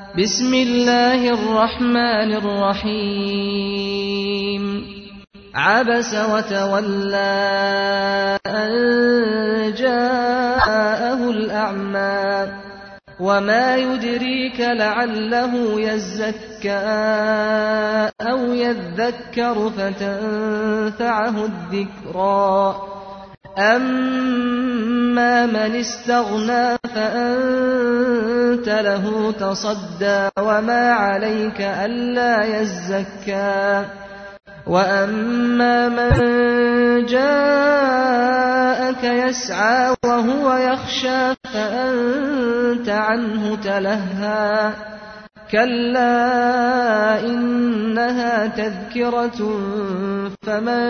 بسم الله الرحمن الرحيم عبس وتولى أن جاءه الأعمى وما يدريك لعله يزكى أو يذكر فتنفعه الذكرى أما من استغنى فأنت له تصدى وما عليك ألا يزكى وأما من جاءك يسعى وهو يخشى فأنت عنه تلهى كلا إنها تذكرة فمن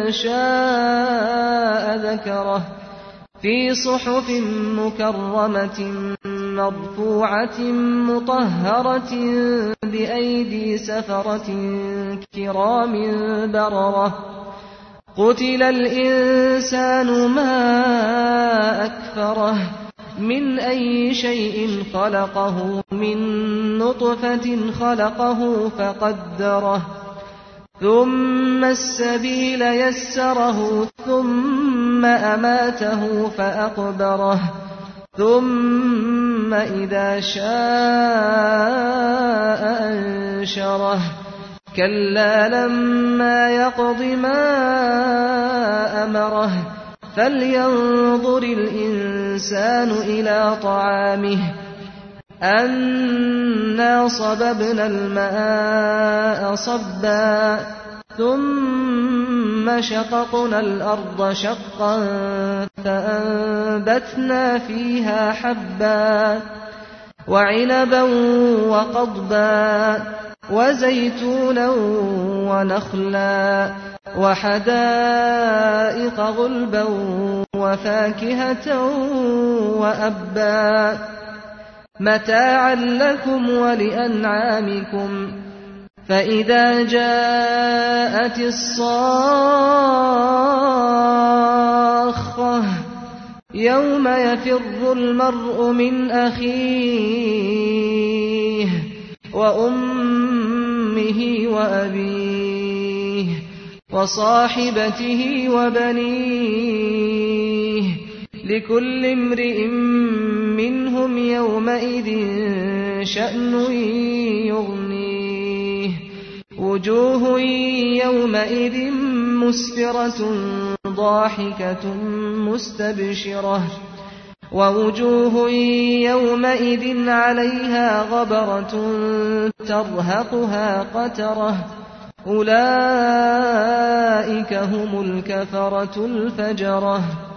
شاء ذكره في صحف مكرمة مرفوعة مطهرة بأيدي سفرة كرام بررة قتل الإنسان ما أكفره من أي شيء خلقه من نطفة خلقه فقدره ثم السبيل يسره ثم أماته فأقبره ثم إذا شاء أنشره كلا لما يقض ما أمره فلينظر الإنسان إلى طعامه أنا صببنا الماء صبا ثم شققنا الأرض شقا فأنبتنا فيها حبا وعنبا وقضبا وزيتونا ونخلا وحدائق غلبا وفاكهة وأبا متاعا لكم ولأنعامكم فإذا جاءت الصاخة يوم يفر المرء من أخيه وأمه وأبيه وصاحبته وبنيه لكل امرئ منهم يومئذ شأن يغنيه وجوه يومئذ مسفرة ضاحكة مستبشرة ووجوه يومئذ عليها غبرة ترهقها قترة أولئك هم الكفرة الفجرة